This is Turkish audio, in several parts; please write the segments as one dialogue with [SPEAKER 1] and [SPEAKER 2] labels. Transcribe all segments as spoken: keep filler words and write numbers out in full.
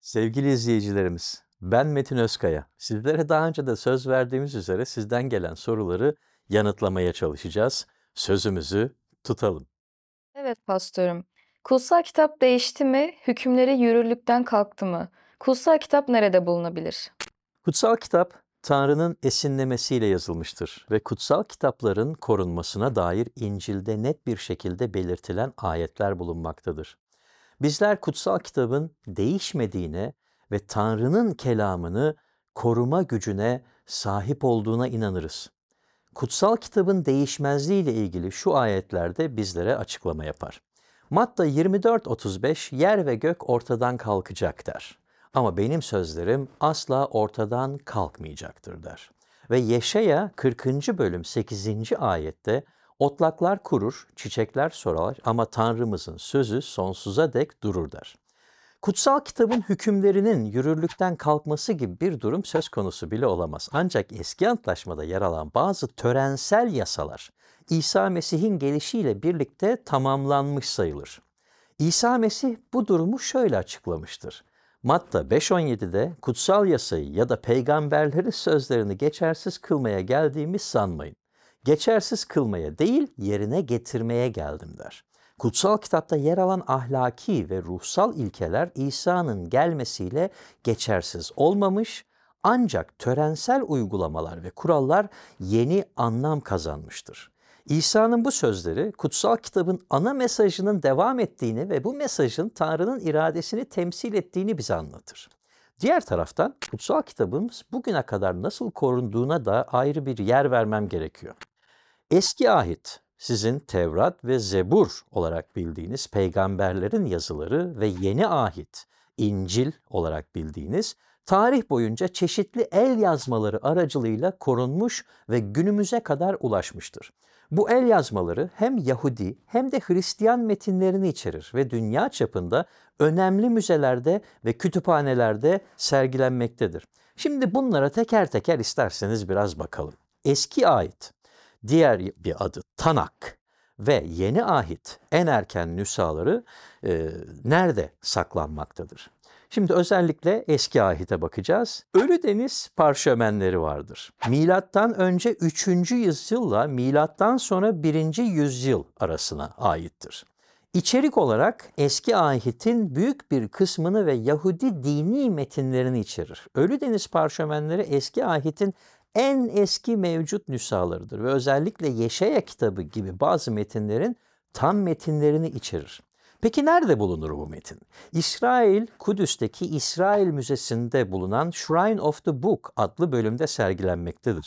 [SPEAKER 1] Sevgili izleyicilerimiz, ben Metin Özkaya. Sizlere daha önce de söz verdiğimiz üzere sizden gelen soruları yanıtlamaya çalışacağız. Sözümüzü tutalım.
[SPEAKER 2] Evet pastörüm. Kutsal kitap değişti mi, hükümleri yürürlükten kalktı mı? Kutsal kitap nerede bulunabilir?
[SPEAKER 1] Kutsal kitap, Tanrı'nın esinlemesiyle yazılmıştır ve kutsal kitapların korunmasına dair İncil'de net bir şekilde belirtilen ayetler bulunmaktadır. Bizler kutsal kitabın değişmediğine ve Tanrı'nın kelamını koruma gücüne sahip olduğuna inanırız. Kutsal kitabın değişmezliği ile ilgili şu ayetlerde bizlere açıklama yapar. Matta yirmi dört otuz beş yer ve gök ortadan kalkacak der. Ama benim sözlerim asla ortadan kalkmayacaktır der. Ve Yeşaya kırkıncı bölüm sekizinci ayette otlaklar kurur, çiçekler sorar ama Tanrımızın sözü sonsuza dek durur der. Kutsal kitabın hükümlerinin yürürlükten kalkması gibi bir durum söz konusu bile olamaz. Ancak eski antlaşmada yer alan bazı törensel yasalar İsa Mesih'in gelişiyle birlikte tamamlanmış sayılır. İsa Mesih bu durumu şöyle açıklamıştır. Matta beş on yedide kutsal yasayı ya da peygamberlerin sözlerini geçersiz kılmaya geldiğimi sanmayın. Geçersiz kılmaya değil, yerine getirmeye geldim der. Kutsal kitapta yer alan ahlaki ve ruhsal ilkeler İsa'nın gelmesiyle geçersiz olmamış, ancak törensel uygulamalar ve kurallar yeni anlam kazanmıştır. İsa'nın bu sözleri kutsal kitabın ana mesajının devam ettiğini ve bu mesajın Tanrı'nın iradesini temsil ettiğini bize anlatır. Diğer taraftan kutsal kitabımız bugüne kadar nasıl korunduğuna da ayrı bir yer vermem gerekiyor. Eski Ahit, sizin Tevrat ve Zebur olarak bildiğiniz peygamberlerin yazıları ve Yeni Ahit, İncil olarak bildiğiniz, tarih boyunca çeşitli el yazmaları aracılığıyla korunmuş ve günümüze kadar ulaşmıştır. Bu el yazmaları hem Yahudi hem de Hristiyan metinlerini içerir ve dünya çapında önemli müzelerde ve kütüphanelerde sergilenmektedir. Şimdi bunlara teker teker isterseniz biraz bakalım. Eski Ahit, diğer bir adı Tanak ve Yeni Ahit en erken nüshaları e, nerede saklanmaktadır? Şimdi özellikle Eski Ahit'e bakacağız. Ölü Deniz parşömenleri vardır. Milattan önce üçüncü yüzyılla milattan sonra birinci yüzyıl arasına aittir. İçerik olarak Eski Ahit'in büyük bir kısmını ve Yahudi dini metinlerini içerir. Ölü Deniz parşömenleri Eski Ahit'in en eski mevcut nüshalarıdır ve özellikle Yeşaya kitabı gibi bazı metinlerin tam metinlerini içerir. Peki nerede bulunur bu metin? İsrail, Kudüs'teki İsrail Müzesi'nde bulunan Shrine of the Book adlı bölümde sergilenmektedir.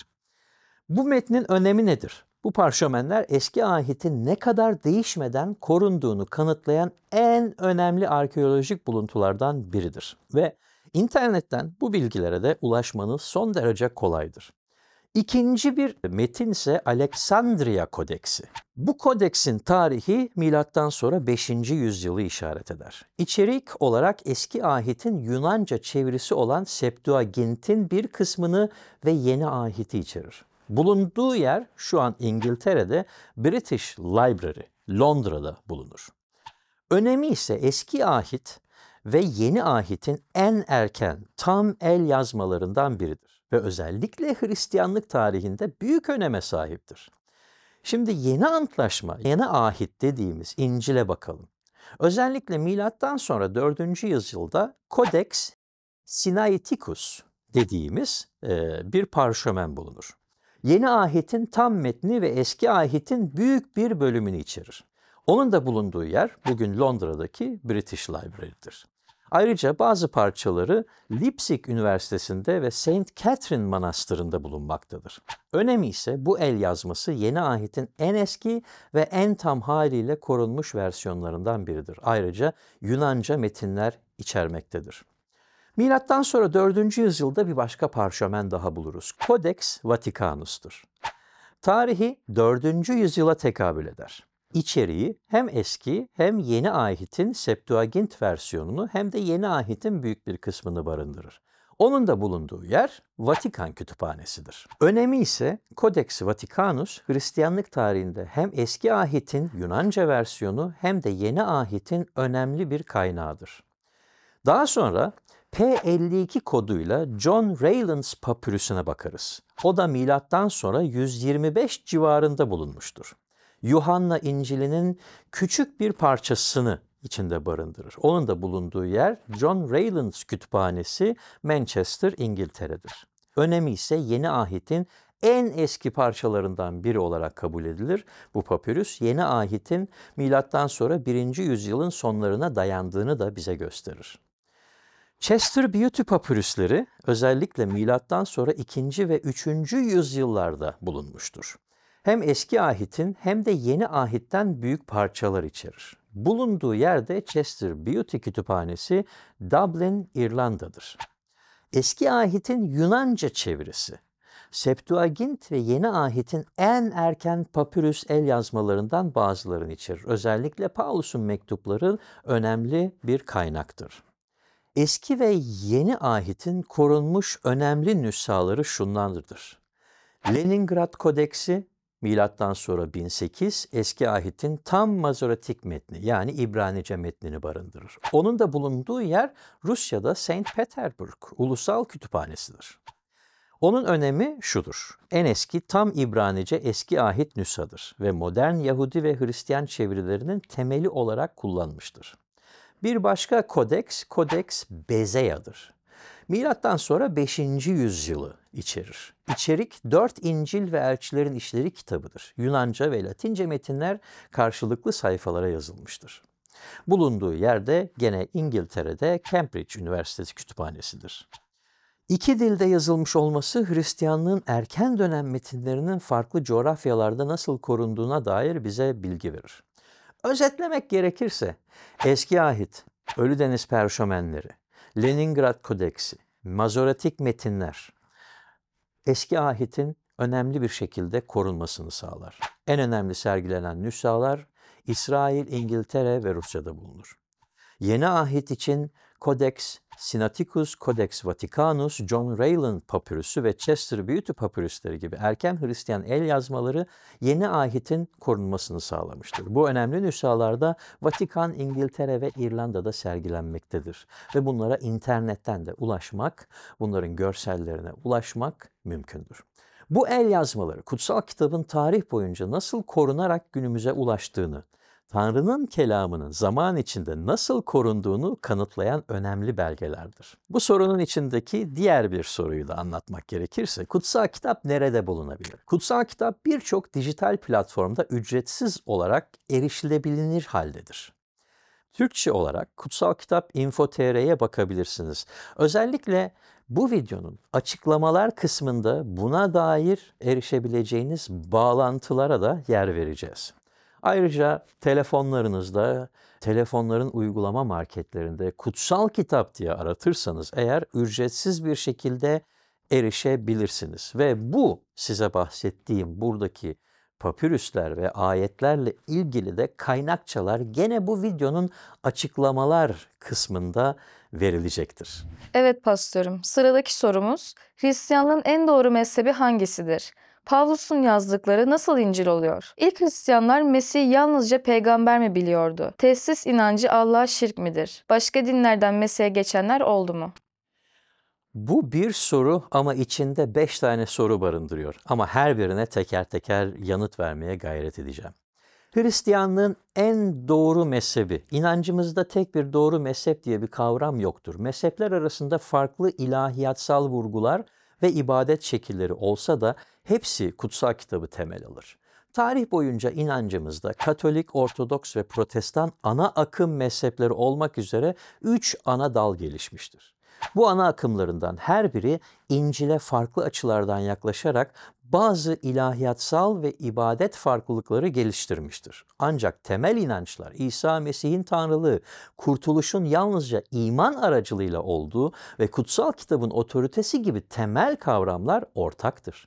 [SPEAKER 1] Bu metnin önemi nedir? Bu parşömenler Eski Ahit'in ne kadar değişmeden korunduğunu kanıtlayan en önemli arkeolojik buluntulardan biridir. Ve internetten bu bilgilere de ulaşmanız son derece kolaydır. İkinci bir metin ise Aleksandria Kodeksi. Bu kodeksin tarihi milattan sonra beşinci yüzyılı işaret eder. İçerik olarak Eski Ahit'in Yunanca çevirisi olan Septuagint'in bir kısmını ve Yeni Ahit'i içerir. Bulunduğu yer şu an İngiltere'de British Library, Londra'da bulunur. Önemi ise Eski Ahit ve Yeni Ahit'in en erken tam el yazmalarından biridir ve özellikle Hristiyanlık tarihinde büyük öneme sahiptir. Şimdi Yeni Antlaşma, Yeni Ahit dediğimiz İncil'e bakalım. Özellikle milattan sonra dördüncü yüzyılda Codex Sinaiticus dediğimiz e, bir parşömen bulunur. Yeni Ahit'in tam metni ve Eski Ahit'in büyük bir bölümünü içerir. Onun da bulunduğu yer bugün Londra'daki British Library'dir. Ayrıca bazı parçaları Leipzig Üniversitesi'nde ve Saint Catherine Manastırı'nda bulunmaktadır. Önemi ise bu el yazması Yeni Ahit'in en eski ve en tam haliyle korunmuş versiyonlarından biridir. Ayrıca Yunanca metinler içermektedir. Milattan sonra dördüncü yüzyılda bir başka parşömen daha buluruz. Codex Vaticanus'tur. Tarihi dördüncü yüzyıla tekabül eder. İçeriği hem eski hem yeni ahitin Septuagint versiyonunu hem de yeni ahitin büyük bir kısmını barındırır. Onun da bulunduğu yer Vatikan Kütüphanesi'dir. Önemi ise Codex Vaticanus, Hristiyanlık tarihinde hem eski ahitin Yunanca versiyonu hem de yeni ahitin önemli bir kaynağıdır. Daha sonra P elli iki koduyla John Raylands papürüsüne bakarız. O da milattan sonra yüz yirmi beş civarında bulunmuştur. Yuhanna İncil'inin küçük bir parçasını içinde barındırır. Onun da bulunduğu yer John Raylands Kütüphanesi, Manchester, İngiltere'dir. Önemi ise Yeni Ahit'in en eski parçalarından biri olarak kabul edilir. Bu papyrus Yeni Ahit'in milattan sonra birinci yüzyılın sonlarına dayandığını da bize gösterir. Chester Beatty papyrusları özellikle milattan sonra ikinci ve üçüncü yüzyıllarda bulunmuştur. Hem eski ahitin hem de yeni ahitten büyük parçalar içerir. Bulunduğu yerde Chester Beatty Kütüphanesi, Dublin, İrlanda'dır. Eski ahitin Yunanca çevirisi, Septuagint ve Yeni Ahit'in en erken papyrus el yazmalarından bazılarını içerir. Özellikle Paulus'un mektupları önemli bir kaynaktır. Eski ve Yeni Ahit'in korunmuş önemli nüshaları şunlardır. Leningrad Kodeksi, milattan sonra bin sekiz, Eski Ahit'in tam Mazoretik metni yani İbranice metnini barındırır. Onun da bulunduğu yer Rusya'da Saint Petersburg Ulusal Kütüphanesi'dir. Onun önemi şudur. En eski tam İbranice Eski Ahit nüshadır ve modern Yahudi ve Hristiyan çevirilerinin temeli olarak kullanmıştır. Bir başka kodeks, Kodeks Bezeya'dır. Milattan sonra beşinci yüzyılı içerir. İçerik dört İncil ve Elçilerin İşleri kitabıdır. Yunanca ve Latince metinler karşılıklı sayfalara yazılmıştır. Bulunduğu yerde gene İngiltere'de Cambridge Üniversitesi Kütüphanesi'dir. İki dilde yazılmış olması Hristiyanlığın erken dönem metinlerinin farklı coğrafyalarda nasıl korunduğuna dair bize bilgi verir. Özetlemek gerekirse Eski Ahit, Ölüdeniz Perşömenleri, Leningrad Kodeksi, Mazoretik metinler Eski Ahit'in önemli bir şekilde korunmasını sağlar. En önemli sergilenen nüshalar İsrail, İngiltere ve Rusya'da bulunur. Yeni Ahit için Codex Sinaiticus, Codex Vaticanus, John Rayland papürüsü ve Chester Beatty papürüsleri gibi erken Hristiyan el yazmaları Yeni Ahit'in korunmasını sağlamıştır. Bu önemli nüshalarda Vatikan, İngiltere ve İrlanda'da sergilenmektedir. Ve bunlara internetten de ulaşmak, bunların görsellerine ulaşmak mümkündür. Bu el yazmaları kutsal kitabın tarih boyunca nasıl korunarak günümüze ulaştığını, Tanrı'nın kelamının zaman içinde nasıl korunduğunu kanıtlayan önemli belgelerdir. Bu sorunun içindeki diğer bir soruyu da anlatmak gerekirse, kutsal kitap nerede bulunabilir? Kutsal kitap birçok dijital platformda ücretsiz olarak erişilebilir haldedir. Türkçe olarak Kutsal Kitap Info nokta tr'ye bakabilirsiniz. Özellikle bu videonun açıklamalar kısmında buna dair erişebileceğiniz bağlantılara da yer vereceğiz. Ayrıca telefonlarınızda, telefonların uygulama marketlerinde Kutsal Kitap diye aratırsanız eğer ücretsiz bir şekilde erişebilirsiniz. Ve bu size bahsettiğim buradaki papürüsler ve ayetlerle ilgili de kaynakçalar gene bu videonun açıklamalar kısmında verilecektir.
[SPEAKER 2] Evet pastörüm, sıradaki sorumuz, Hristiyanlığın en doğru mezhebi hangisidir? Pavlus'un yazdıkları nasıl İncil oluyor? İlk Hristiyanlar Mesih'i yalnızca peygamber mi biliyordu? Tesis inancı Allah'a şirk midir? Başka dinlerden Mesih'e geçenler oldu mu?
[SPEAKER 1] Bu bir soru ama içinde beş tane soru barındırıyor. Ama her birine teker teker yanıt vermeye gayret edeceğim. Hristiyanlığın en doğru mezhebi, inancımızda tek bir doğru mezhep diye bir kavram yoktur. Mezhepler arasında farklı ilahiyatsal vurgular ve ibadet şekilleri olsa da hepsi kutsal kitabı temel alır. Tarih boyunca inancımızda Katolik, Ortodoks ve Protestan ana akım mezhepleri olmak üzere üç ana dal gelişmiştir. Bu ana akımlarından her biri İncil'e farklı açılardan yaklaşarak bazı ilahiyatsal ve ibadet farklılıkları geliştirmiştir. Ancak temel inançlar İsa Mesih'in tanrılığı, kurtuluşun yalnızca iman aracılığıyla olduğu ve kutsal kitabın otoritesi gibi temel kavramlar ortaktır.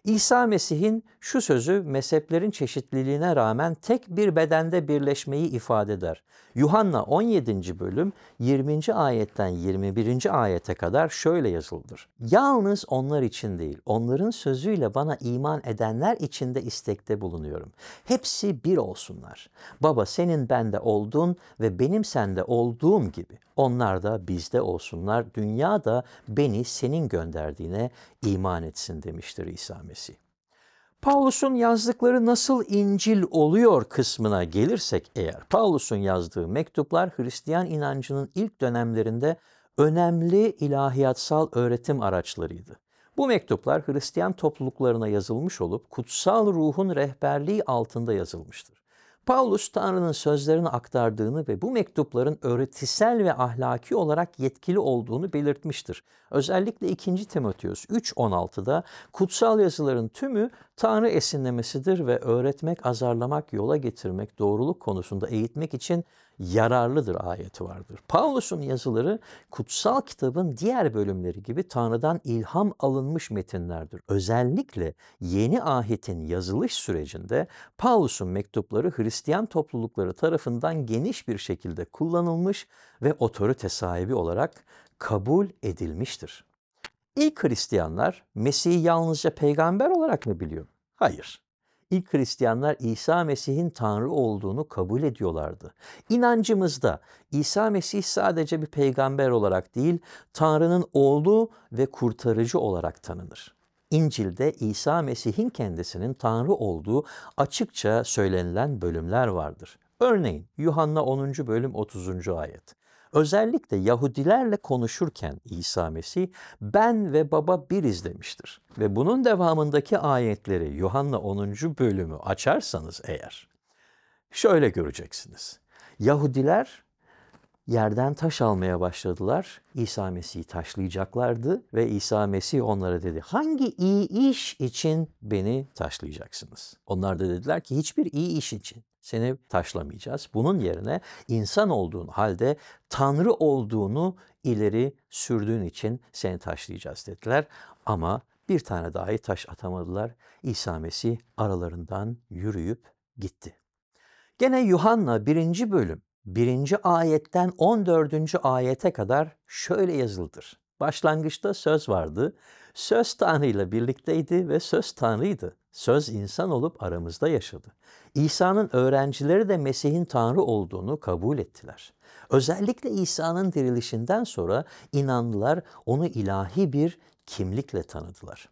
[SPEAKER 1] İsa Mesih'in şu sözü mezheplerin çeşitliliğine rağmen tek bir bedende birleşmeyi ifade eder. Yuhanna on yedinci bölüm yirminci ayetten yirmi birinci ayete kadar şöyle yazılıdır. Yalnız onlar için değil, onların sözüyle bana iman edenler için de istekte bulunuyorum. Hepsi bir olsunlar. Baba, senin bende olduğun ve benim sende olduğum gibi onlar da bizde olsunlar. Dünya da beni senin gönderdiğine iman etsin demiştir İsa Mesih. Pavlus'un yazdıkları nasıl İncil oluyor kısmına gelirsek eğer, Pavlus'un yazdığı mektuplar Hristiyan inancının ilk dönemlerinde önemli ilahiyatsal öğretim araçlarıydı. Bu mektuplar Hristiyan topluluklarına yazılmış olup kutsal ruhun rehberliği altında yazılmıştır. Pavlus Tanrı'nın sözlerini aktardığını ve bu mektupların öğretisel ve ahlaki olarak yetkili olduğunu belirtmiştir. Özellikle ikinci Timoteus üç on altıda kutsal yazıların tümü Tanrı esinlemesidir ve öğretmek, azarlamak, yola getirmek, doğruluk konusunda eğitmek için yararlıdır ayeti vardır. Pavlus'un yazıları kutsal kitabın diğer bölümleri gibi Tanrı'dan ilham alınmış metinlerdir. Özellikle Yeni Ahit'in yazılış sürecinde Pavlus'un mektupları Hristiyan toplulukları tarafından geniş bir şekilde kullanılmış ve otorite sahibi olarak kabul edilmiştir. İlk Hristiyanlar Mesih'i yalnızca peygamber olarak mı biliyor? Hayır. İlk Hristiyanlar İsa Mesih'in Tanrı olduğunu kabul ediyorlardı. İnancımızda İsa Mesih sadece bir peygamber olarak değil, Tanrı'nın oğlu ve kurtarıcı olarak tanınır. İncil'de İsa Mesih'in kendisinin Tanrı olduğu açıkça söylenilen bölümler vardır. Örneğin Yuhanna onuncu bölüm otuzuncu ayet. Özellikle Yahudilerle konuşurken İsa Mesih ben ve Baba biriz demiştir. Ve bunun devamındaki ayetleri Yuhanna onuncu bölümü açarsanız eğer şöyle göreceksiniz. Yahudiler yerden taş almaya başladılar. İsa Mesih'i taşlayacaklardı ve İsa Mesih onlara dedi, hangi iyi iş için beni taşlayacaksınız? Onlar da dediler ki hiçbir iyi iş için seni taşlamayacağız. Bunun yerine insan olduğun halde Tanrı olduğunu ileri sürdüğün için seni taşlayacağız dediler. Ama bir tane dahi taş atamadılar. İsa Mesih aralarından yürüyüp gitti. Gene Yuhanna birinci bölüm birinci ayetten on dördüncü ayete kadar şöyle yazılıdır. Başlangıçta söz vardı. Söz Tanrı ile birlikteydi ve söz Tanrı'ydı. Söz insan olup aramızda yaşadı. İsa'nın öğrencileri de Mesih'in Tanrı olduğunu kabul ettiler. Özellikle İsa'nın dirilişinden sonra inanlılar onu ilahi bir kimlikle tanıdılar.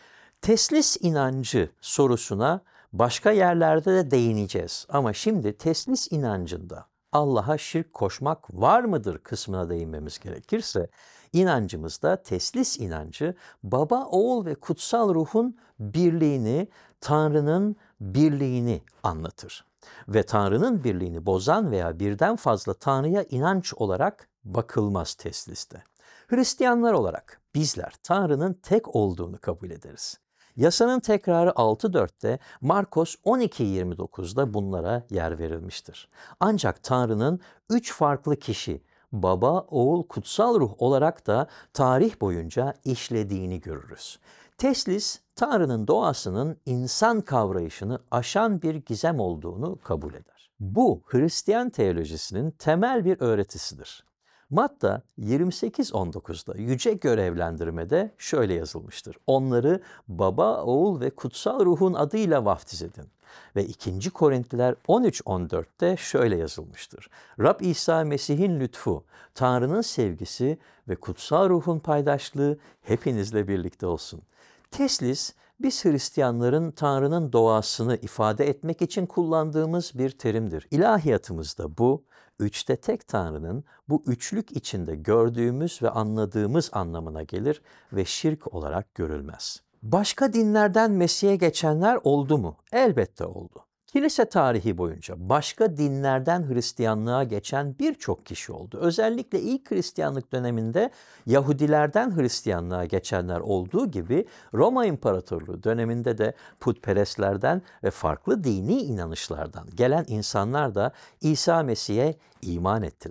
[SPEAKER 1] Teslis inancı sorusuna başka yerlerde de değineceğiz. Ama şimdi teslis inancında Allah'a şirk koşmak var mıdır kısmına değinmemiz gerekirse, inancımızda teslis inancı Baba, Oğul ve Kutsal Ruh'un birliğini, Tanrı'nın birliğini anlatır. Ve Tanrı'nın birliğini bozan veya birden fazla Tanrı'ya inanç olarak bakılmaz tesliste. Hristiyanlar olarak bizler Tanrı'nın tek olduğunu kabul ederiz. Yasanın tekrarı altı dörtte, Markos on iki yirmi dokuzda bunlara yer verilmiştir. Ancak Tanrı'nın üç farklı kişi, Baba, Oğul, Kutsal Ruh olarak da tarih boyunca işlediğini görürüz. Teslis, Tanrı'nın doğasının insan kavrayışını aşan bir gizem olduğunu kabul eder. Bu, Hristiyan teolojisinin temel bir öğretisidir. Matta yirmi sekiz on dokuzda yüce görevlendirmede şöyle yazılmıştır. Onları Baba, Oğul ve Kutsal Ruh'un adıyla vaftiz edin. Ve ikinci Korintliler on üç on dörtte şöyle yazılmıştır. Rab İsa Mesih'in lütfu, Tanrı'nın sevgisi ve Kutsal Ruh'un paydaşlığı hepinizle birlikte olsun. Teslis, biz Hristiyanların Tanrı'nın doğasını ifade etmek için kullandığımız bir terimdir. İlahiyatımızda bu, üçte tek Tanrı'nın bu üçlük içinde gördüğümüz ve anladığımız anlamına gelir ve şirk olarak görülmez. Başka dinlerden Mesih'e geçenler oldu mu? Elbette oldu. Kilise tarihi boyunca başka dinlerden Hristiyanlığa geçen birçok kişi oldu. Özellikle ilk Hristiyanlık döneminde Yahudilerden Hristiyanlığa geçenler olduğu gibi Roma İmparatorluğu döneminde de putperestlerden ve farklı dini inanışlardan gelen insanlar da İsa Mesih'e iman ettiler.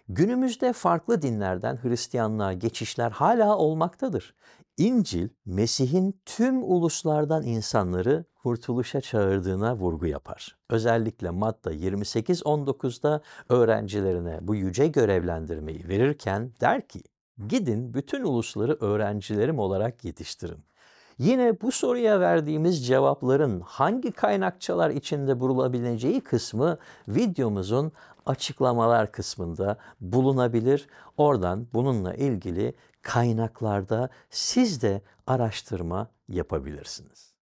[SPEAKER 1] Günümüzde farklı dinlerden Hristiyanlığa geçişler hala olmaktadır. İncil, Mesih'in tüm uluslardan insanları kurtuluşa çağırdığına vurgu yapar. Özellikle Matta yirmi sekiz on dokuzda öğrencilerine bu yüce görevlendirmeyi verirken der ki, "Gidin bütün ulusları öğrencilerim olarak yetiştirin." Yine bu soruya verdiğimiz cevapların hangi kaynakçalar içinde bulunabileceği kısmı videomuzun açıklamalar kısmında bulunabilir. Oradan bununla ilgili kaynaklarda siz de araştırma yapabilirsiniz.